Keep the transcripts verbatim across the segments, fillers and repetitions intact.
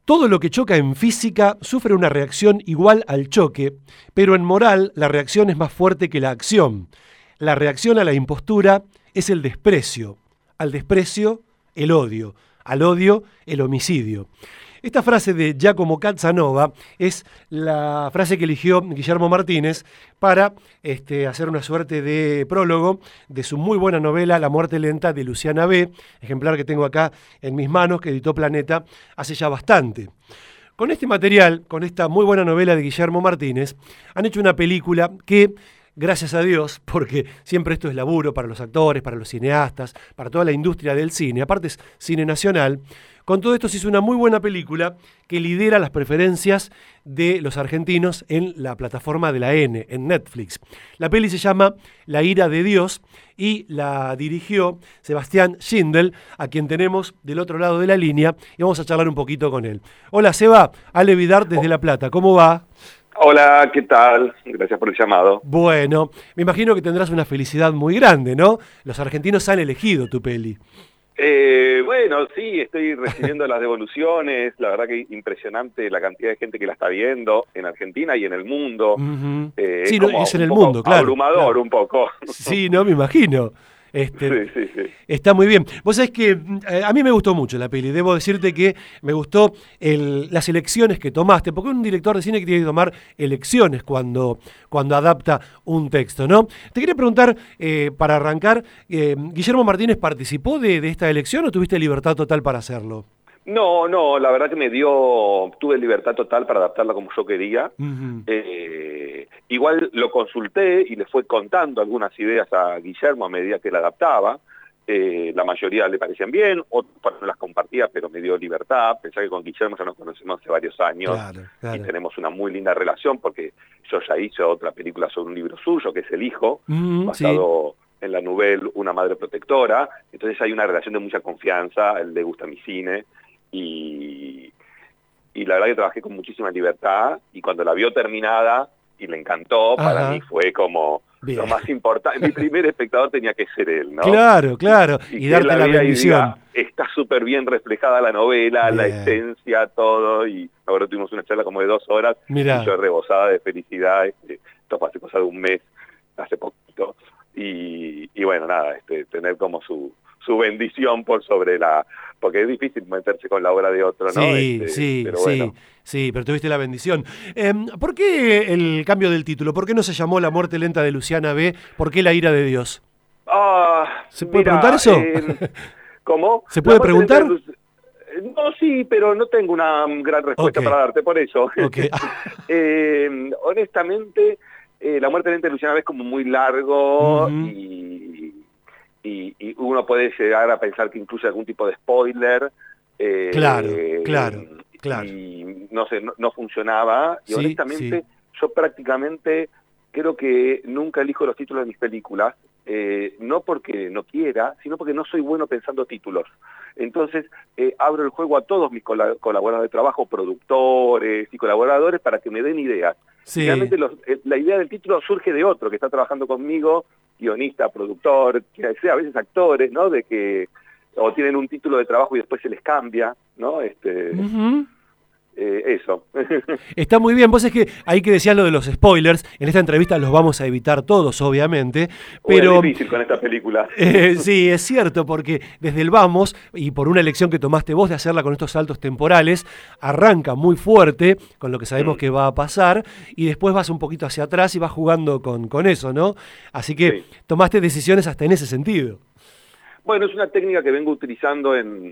Todo lo que choca en física sufre una reacción igual al choque, pero en moral la reacción es más fuerte que la acción. La reacción a la impostura es el desprecio, al desprecio el odio, al odio el homicidio. Esta frase de Giacomo Casanova es la frase que eligió Guillermo Martínez para este, hacer una suerte de prólogo de su muy buena novela La muerte lenta de Luciana B., ejemplar que tengo acá en mis manos, que editó Planeta hace ya bastante. Con este material, con esta muy buena novela de Guillermo Martínez, han hecho una película que, gracias a Dios, porque siempre esto es laburo para los actores, para los cineastas, para toda la industria del cine, aparte es cine nacional. Con todo esto se hizo una muy buena película que lidera las preferencias de los argentinos en la plataforma de la N, en Netflix. La peli se llama La ira de Dios y la dirigió Sebastián Schindel, a quien tenemos del otro lado de la línea, y vamos a charlar un poquito con él. Hola Seba, Ale Vidar desde La Plata, ¿cómo va? Hola, ¿qué tal? Gracias por el llamado. Bueno, me imagino que tendrás una felicidad muy grande, ¿no? Los argentinos han elegido tu peli. Eh, bueno, sí, estoy recibiendo las devoluciones, la verdad que impresionante la cantidad de gente que la está viendo en Argentina y en el mundo. Uh-huh. eh, sí, es, no, como es en un el poco mundo, claro. abrumador claro. un poco. Sí, no, me imagino. Este, sí, sí, sí. Está muy bien. Vos sabés que eh, a mí me gustó mucho la peli. Debo decirte que me gustó el, las elecciones que tomaste, porque un director de cine que tiene que tomar elecciones cuando, cuando adapta un texto, ¿no? Te quería preguntar, eh, para arrancar, eh, ¿Guillermo Martínez participó de, de esta elección o tuviste libertad total para hacerlo? No, no, la verdad que me dio, tuve libertad total para adaptarla como yo quería. Uh-huh. eh, igual lo consulté y le fue contando algunas ideas a Guillermo a medida que la adaptaba. Eh, la mayoría le parecían bien, otras no las compartía, pero me dio libertad. Pensé que con Guillermo ya nos conocemos hace varios años. Claro, claro. Y tenemos una muy linda relación porque yo ya hice otra película sobre un libro suyo, que es El Hijo, uh-huh, basado sí. en la novela Una madre protectora. Entonces hay una relación de mucha confianza, a él le gusta mi cine. Y, y la verdad que trabajé con muchísima libertad, y cuando la vio terminada y le encantó, Ajá. para mí fue como Bien. lo más importante. Mi primer espectador tenía que ser él, ¿no? Claro, claro, y, y, y darte la, la bendición. Diga, está súper bien reflejada la novela, Bien. la esencia, todo, y ahora tuvimos una charla como de dos horas, Mirá. y yo rebosada de felicidad. Este, esto fue hace cosa de un mes, hace poquito, y, y bueno, nada, este, tener como su... su bendición por sobre la... porque es difícil meterse con la obra de otro, ¿no? Sí, este, sí, pero sí, bueno. sí, pero tuviste la bendición. Eh, ¿Por qué el cambio del título? ¿Por qué no se llamó La muerte lenta de Luciana B.? ¿Por qué La ira de Dios? Ah, ¿Se puede mira, preguntar eso? Eh, ¿Cómo? ¿Se puede preguntar? Luz... No, sí, pero no tengo una gran respuesta okay. para darte, por eso. Okay. eh, honestamente, eh, La muerte lenta de Luciana B es como muy largo uh-huh. y... Y, y uno puede llegar a pensar que incluye algún tipo de spoiler. Eh, claro, claro, claro. Y no sé, no, no funcionaba. Y sí, honestamente, sí. yo prácticamente creo que nunca elijo los títulos de mis películas, eh, no porque no quiera, sino porque no soy bueno pensando títulos. Entonces, eh, abro el juego a todos mis col- colaboradores de trabajo, productores y colaboradores, para que me den ideas. Sí. Realmente los, eh, la idea del título surge de otro que está trabajando conmigo, guionista, productor, que sea a veces actores, ¿no? De que o tienen un título de trabajo y después se les cambia, ¿no? Este, uh-huh. eh, eso. Está muy bien. Vos es que hay que decir lo de los spoilers. En esta entrevista los vamos a evitar todos, obviamente. Pero es difícil con esta película. Eh, sí, es cierto, porque desde el vamos, y por una elección que tomaste vos de hacerla con estos saltos temporales, arranca muy fuerte con lo que sabemos mm. que va a pasar, y después vas un poquito hacia atrás y vas jugando con, con eso, ¿no? Así que sí. tomaste decisiones hasta en ese sentido. Bueno, es una técnica que vengo utilizando en,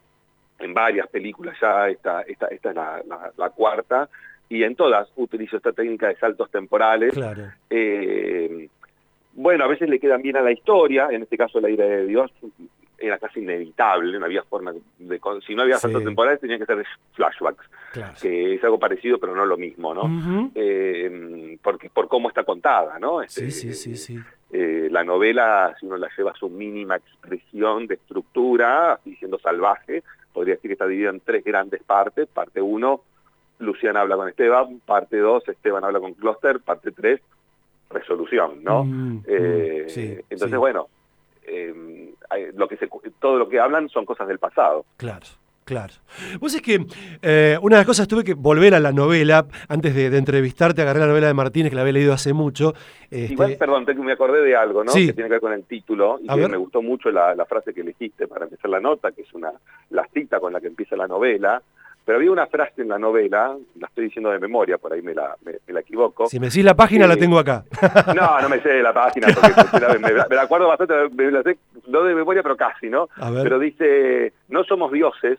en varias películas ya, esta, esta, esta es la, la, la cuarta, y en todas utilizo esta técnica de saltos temporales. Claro. Eh, bueno, a veces le quedan bien a la historia, en este caso La ira de Dios era casi inevitable, no había forma de... Si no había saltos sí. temporales tenían que ser flashbacks, claro. que es algo parecido pero no lo mismo, ¿no? Uh-huh. Eh, porque, por cómo está contada, ¿no? Este, sí, sí, sí, sí. Eh, la novela, si uno la lleva a su mínima expresión de estructura, así siendo salvaje, podría decir que está dividida en tres grandes partes. Parte uno, Luciana habla con Esteban. Parte dos, Esteban habla con Closter. Parte tres, resolución, ¿no? Mm, eh, mm, sí, entonces, sí. bueno, eh, lo que se, todo lo que hablan son cosas del pasado. Claro, Claro. Vos es que eh, una de las cosas, tuve que volver a la novela, antes de, de entrevistarte, agarré la novela de Martínez, que la había leído hace mucho. Este... Igual, perdón, me acordé de algo, ¿no? Sí. Que tiene que ver con el título, y a que ver. me gustó mucho la, la frase que elegiste para empezar la nota, que es una la cita con la que empieza la novela. Pero había una frase en la novela, la estoy diciendo de memoria, por ahí me la, me, me la equivoco. Si me decís la página, eh, la tengo acá. No, no me sé la página, porque me, me, me la acuerdo bastante, me la sé, no de memoria, pero casi, ¿no? A ver. Pero dice, no somos dioses,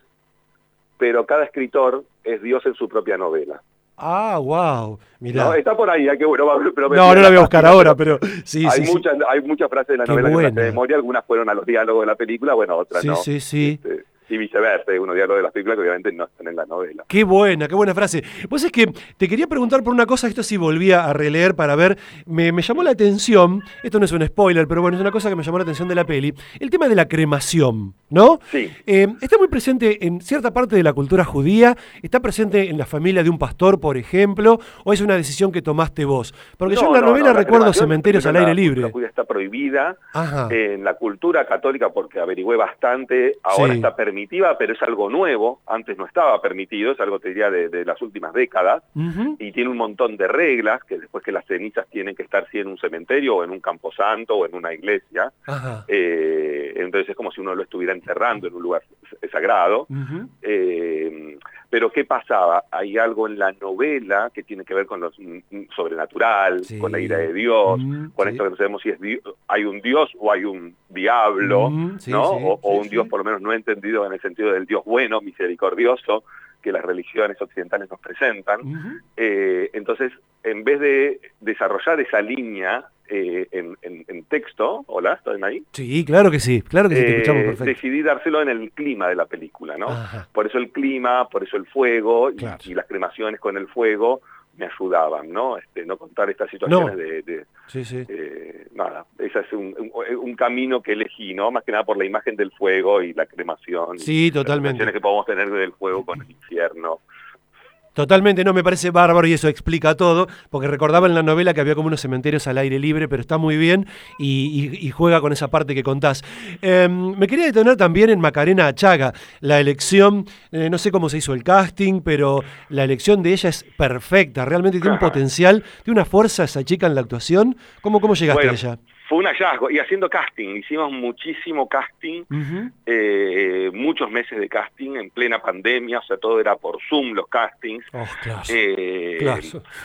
pero cada escritor es Dios en su propia novela. Ah, wow. Mirá. No, está por ahí, hay que bueno, pero no, no la voy a buscar ahora, pero sí, hay sí, muchas, sí. Hay muchas frases de la Qué novela buena. que me las sé de memoria, algunas fueron a los diálogos de la película, bueno, otras sí, no. Sí, sí, sí. Este, y viceversa, hay unos diálogos de las películas que obviamente no están en la novela. Qué buena, qué buena frase. Vos es que te quería preguntar por una cosa, esto sí volvía a releer para ver, me, me llamó la atención, esto no es un spoiler, pero bueno, es una cosa que me llamó la atención de la peli, el tema de la cremación, ¿no? Sí. Eh, está muy presente en cierta parte de la cultura judía, está presente en la familia de un pastor, por ejemplo, o es una decisión que tomaste vos. Porque no, yo en la no, novela no, la recuerdo cementerios al aire libre. La judía está prohibida. Ajá. En la cultura católica, porque averigüé bastante, ahora Sí. está permitida, pero es algo nuevo, antes no estaba permitido, es algo, te diría, de, de las últimas décadas, Uh-huh. y tiene un montón de reglas, que después que las cenizas tienen que estar sí en un cementerio, o en un camposanto, o en una iglesia. Ajá. Eh, entonces es como si uno lo estuviera enterrando en un lugar sagrado. Uh-huh. Eh, pero ¿qué pasaba? Hay algo en la novela que tiene que ver con lo sobrenatural, Sí. con la ira de Dios, Mm, con sí. esto que no sabemos si es Dios, hay un Dios o hay un diablo, Mm, sí, ¿no? sí, o, o sí, un sí. Dios por lo menos no entendido en el sentido del Dios bueno, misericordioso, que las religiones occidentales nos presentan. Uh-huh. Eh, entonces, en vez de desarrollar esa línea eh, en, en, en texto, ¿hola? ¿Están ahí? Sí, claro que sí, claro que sí, te Eh, escuchamos perfecto. decidí dárselo en el clima de la película, ¿no? Ajá. Por eso el clima, por eso el fuego, y, Claro. y las cremaciones con el fuego me ayudaban, ¿no? Este, no contar estas situaciones No. de... de Sí, sí. eh, nada, ese es un, un, un camino que elegí, ¿no? Más que nada por la imagen del fuego y la cremación. Sí, y totalmente. las relaciones que podemos tener del fuego con el infierno. Totalmente, no, me parece bárbaro y eso explica todo, porque recordaba en la novela que había como unos cementerios al aire libre, pero está muy bien y, y, y juega con esa parte que contás. Eh, me quería detener también en Macarena Achaga, la elección, eh, no sé cómo se hizo el casting, pero la elección de ella es perfecta, realmente tiene un potencial, tiene una fuerza esa chica en la actuación. ¿Cómo, cómo llegaste Bueno, a ella? Fue un hallazgo, y haciendo casting, hicimos muchísimo casting, Uh-huh. eh, muchos meses de casting en plena pandemia, o sea, todo era por Zoom los castings. Oh, claro. Eh, claro.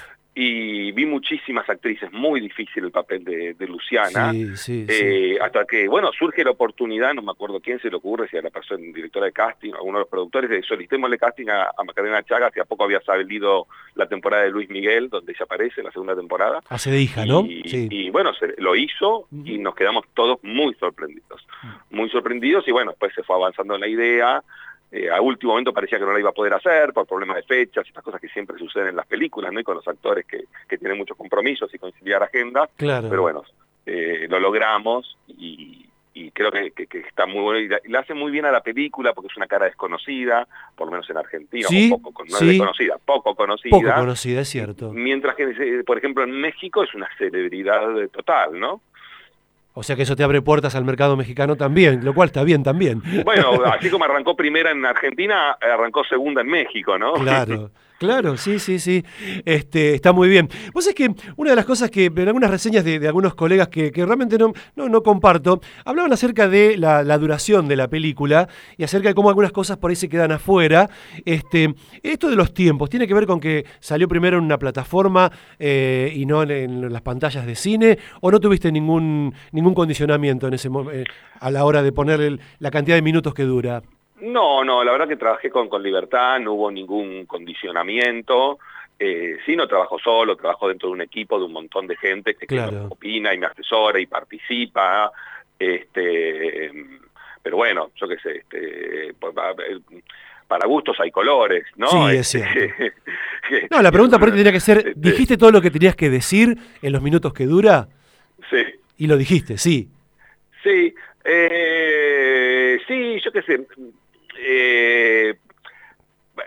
Y vi muchísimas actrices, muy difícil el papel de, de Luciana, Sí, sí, eh, sí. hasta que, bueno, surge la oportunidad, no me acuerdo quién se le ocurre, si a la persona, directora de casting, alguno de los productores, de solicitémosle casting a, a Macarena Chaga, que a poco había salido la temporada de Luis Miguel, donde ella aparece en la segunda temporada. Hace de hija, ¿no? Y, Sí. y bueno, se, lo hizo Uh-huh. y nos quedamos todos muy sorprendidos, muy sorprendidos, y bueno, después se fue avanzando en la idea. Eh, a último momento parecía que no la iba a poder hacer por problemas de fechas, estas cosas que siempre suceden en las películas, ¿no? Y con los actores que, que tienen muchos compromisos y conciliar agendas. Claro. Pero bueno, eh, lo logramos y, y creo que, que, que está muy bueno. Y la, y la hace muy bien a la película porque es una cara desconocida, por lo menos en Argentina, Sí, un poco, no sí. es desconocida, poco conocida. Poco conocida, es cierto. Mientras que, por ejemplo, en México es una celebridad total, ¿no? O sea que eso te abre puertas al mercado mexicano también, lo cual está bien también. Bueno, así como arrancó primera en Argentina, arrancó segunda en México, ¿no? Claro, claro, sí, sí, sí. Este, está muy bien. Vos sabés que una de las cosas que en algunas reseñas de, de algunos colegas que, que realmente no, no, no comparto, hablaban acerca de la, la duración de la película y acerca de cómo algunas cosas por ahí se quedan afuera. Este, esto de los tiempos, ¿tiene que ver con que salió primero en una plataforma eh, y no en, en las pantallas de cine? ¿O no tuviste ningún, ningún condicionamiento en ese eh, a la hora de poner el, la cantidad de minutos que dura? No, no, la verdad que trabajé con, con libertad, no hubo ningún condicionamiento. Eh, sí, no trabajo solo, trabajo dentro de un equipo de un montón de gente que, Claro. que me opina y me asesora y participa. Este, pero bueno, yo qué sé, este, para gustos hay colores, ¿no? Sí, es este, cierto. No, la pregunta por ahí tendría que ser, ¿dijiste todo lo que tenías que decir en los minutos que dura? Sí. Y lo dijiste, sí. Sí, eh, sí, yo qué sé. Eh,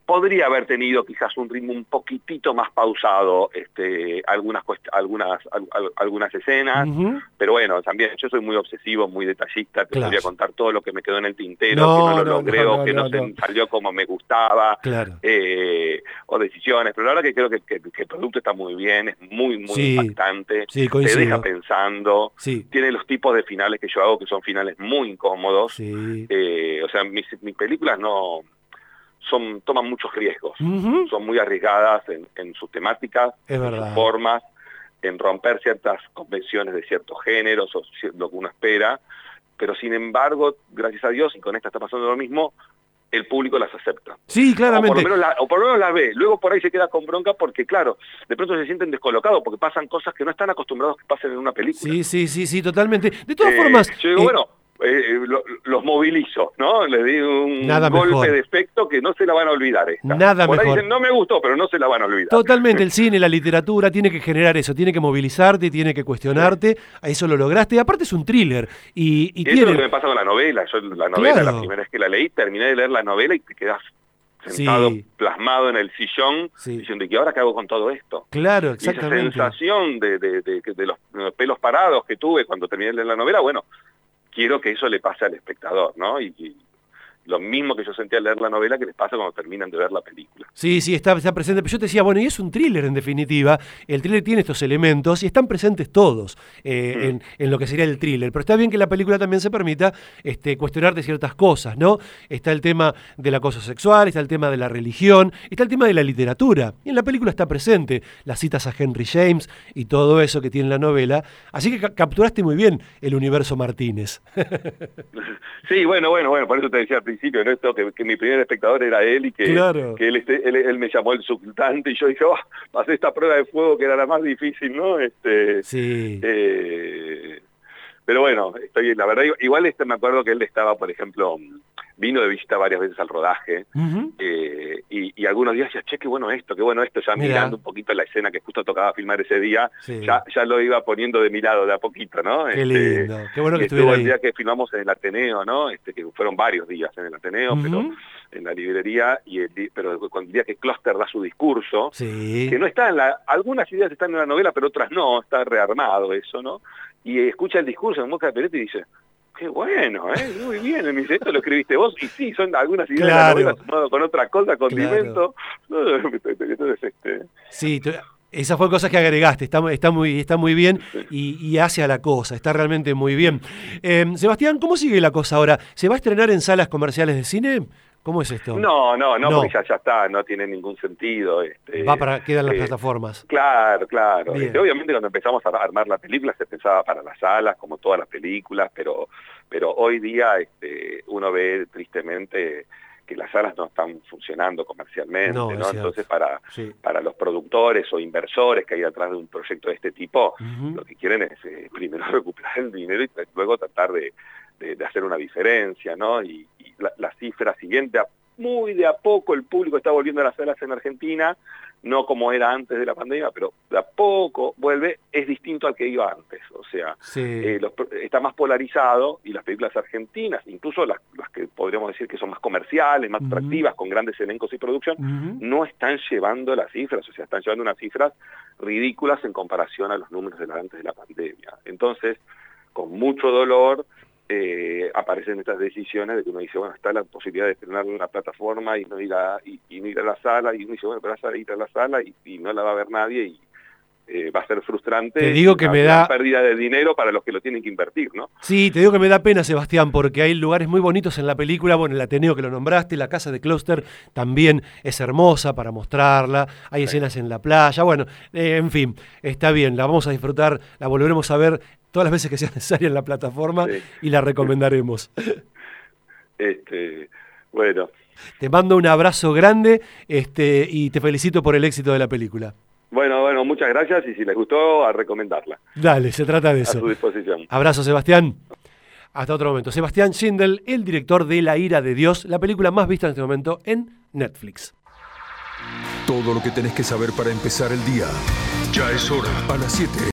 podría haber tenido quizás un ritmo un poquitito más pausado, este, algunas algunas al, al, algunas escenas, uh-huh. pero bueno, también yo soy muy obsesivo, muy detallista, te claro. podría contar todo lo que me quedó en el tintero, no, que no lo no, logré, no, no, que no, no, no. salió como me gustaba, claro. eh, o decisiones, pero la verdad que creo que, que, que el producto está muy bien, es muy, muy sí, impactante, sí, te deja pensando, sí. tiene los tipos de finales que yo hago, que son finales muy incómodos, sí. eh, o sea, mis, mis películas no... Son, toman muchos riesgos, uh-huh. son muy arriesgadas en, en sus temáticas, es en verdad. sus formas, en romper ciertas convenciones de ciertos géneros o lo que uno espera, pero sin embargo, gracias a Dios, y con esta está pasando lo mismo, el público las acepta. Sí, claramente. O por, lo menos la, o por lo menos las ve, luego por ahí se queda con bronca porque, claro, de pronto se sienten descolocados porque pasan cosas que no están acostumbrados que pasen en una película. Sí, sí, sí, sí, totalmente. De todas eh, formas... Yo digo, eh... bueno... Eh, lo, los movilizo, ¿no? Les di un Nada golpe mejor. de efecto que no se la van a olvidar esta. Nada Por mejor. ahí dicen, no me gustó, pero no se la van a olvidar. Totalmente, el cine, la literatura, tiene que generar eso, tiene que movilizarte, tiene que cuestionarte, a eso lo lograste, y aparte es un thriller. Y, y, y tiene... eso es lo que me pasa con la novela, yo la novela, claro. la primera vez que la leí, terminé de leer la novela y te quedas sentado, sí. plasmado en el sillón, sí. diciendo, ¿y ahora qué hago con todo esto? Claro, exactamente. Y esa sensación de, de, de, de, de los pelos parados que tuve cuando terminé de leer la novela, bueno, quiero que eso le pase al espectador, ¿no? Y, y lo mismo que yo sentí al leer la novela que les pasa cuando terminan de ver la película. Sí, sí, está, está presente. Pero yo te decía, bueno, y es un thriller en definitiva. El thriller tiene estos elementos y están presentes todos eh, mm. en, en lo que sería el thriller. Pero está bien que la película también se permita este, cuestionarte ciertas cosas, ¿no? Está el tema del acoso sexual, está el tema de la religión, está el tema de la literatura. Y en la película está presente las citas a Henry James y todo eso que tiene la novela. Así que ca- capturaste muy bien el universo Martínez. Sí, bueno, bueno, bueno, por eso te decía al principio, ¿no? Esto, que, que mi primer espectador era él y que, claro. que él, este, él, él me llamó el sultante y yo dije, oh, pasé esta prueba de fuego que era la más difícil, ¿no? Este, sí. Eh, pero bueno, estoy, la verdad, igual este me acuerdo que él estaba, por ejemplo, vino de visita varias veces al rodaje, uh-huh. eh, y, y algunos días decía, che, qué bueno esto, qué bueno esto, ya Mirá. mirando un poquito la escena que justo tocaba filmar ese día, sí. ya, ya lo iba poniendo de mi lado de a poquito, ¿no? Qué este, lindo, qué bueno que estuvo estuviera el ahí. día que filmamos en el Ateneo, ¿no? Este, que fueron varios días en el Ateneo, uh-huh. pero en la librería, y el, pero cuando el día que Kloster da su discurso, sí. que no está en la, algunas ideas están en la novela, pero otras no, está rearmado eso, ¿no? Y escucha el discurso en boca de Peretti y dice, qué bueno, ¿eh? Muy bien. Me dice, esto lo escribiste vos. Y sí, son algunas ideas claro. de la novela sumado con otra cosa, condimento. Claro. Entonces, este... Sí, esa fue cosa que agregaste. Está, está, muy, está muy bien y, y hace a la cosa. Está realmente muy bien. Eh, Sebastián, ¿cómo sigue la cosa ahora? ¿Se va a estrenar en salas comerciales de cine? ¿Cómo es esto? No, no, no, no. porque ya, ya está, no tiene ningún sentido. Este, Va para quedar en las eh, plataformas. Claro, claro. Este, obviamente cuando empezamos a armar la película se pensaba para las salas, como todas las películas, pero, pero hoy día este, uno ve tristemente que las salas no están funcionando comercialmente, ¿no? ¿no? Entonces para, sí. para los productores o inversores que hay atrás de un proyecto de este tipo, uh-huh. lo que quieren es eh, primero recuperar el dinero y luego tratar de, de, de hacer una diferencia, ¿no? Y, y la, la cifra siguiente, muy de a poco el público está volviendo a las salas en Argentina, no como era antes de la pandemia, pero de a poco vuelve, es distinto al que iba antes, o sea, sí. eh, los, está más polarizado y las películas argentinas, incluso las, las que podríamos decir que son más comerciales, más uh-huh. atractivas, con grandes elencos y producción, uh-huh. no están llevando las cifras, o sea, están llevando unas cifras ridículas en comparación a los números de la, antes de la pandemia. Entonces, con mucho dolor, Eh, aparecen estas decisiones de que uno dice, bueno, está la posibilidad de estrenar una plataforma y no ir a, y, y no ir a la sala, y uno dice, bueno, pero vas a ir a la sala y, y no la va a ver nadie y eh, va a ser frustrante. Te digo que me da pérdida de dinero para los que lo tienen que invertir, ¿no? Sí, te digo que me da pena, Sebastián, porque hay lugares muy bonitos en la película. Bueno, el Ateneo que lo nombraste, la casa de Kloster también es hermosa para mostrarla, hay sí. escenas en la playa, bueno, eh, en fin, está bien, la vamos a disfrutar, la volveremos a ver todas las veces que sea necesaria en la plataforma sí. y la recomendaremos. Este, bueno. Te mando un abrazo grande este, y te felicito por el éxito de la película. Bueno, bueno, muchas gracias y si les gustó, a recomendarla. Dale, se trata de eso. A su disposición. Abrazo, Sebastián. Hasta otro momento. Sebastián Schindel, el director de La ira de Dios, la película más vista en este momento en Netflix. Todo lo que tenés que saber para empezar el día. Ya es hora. A las siete.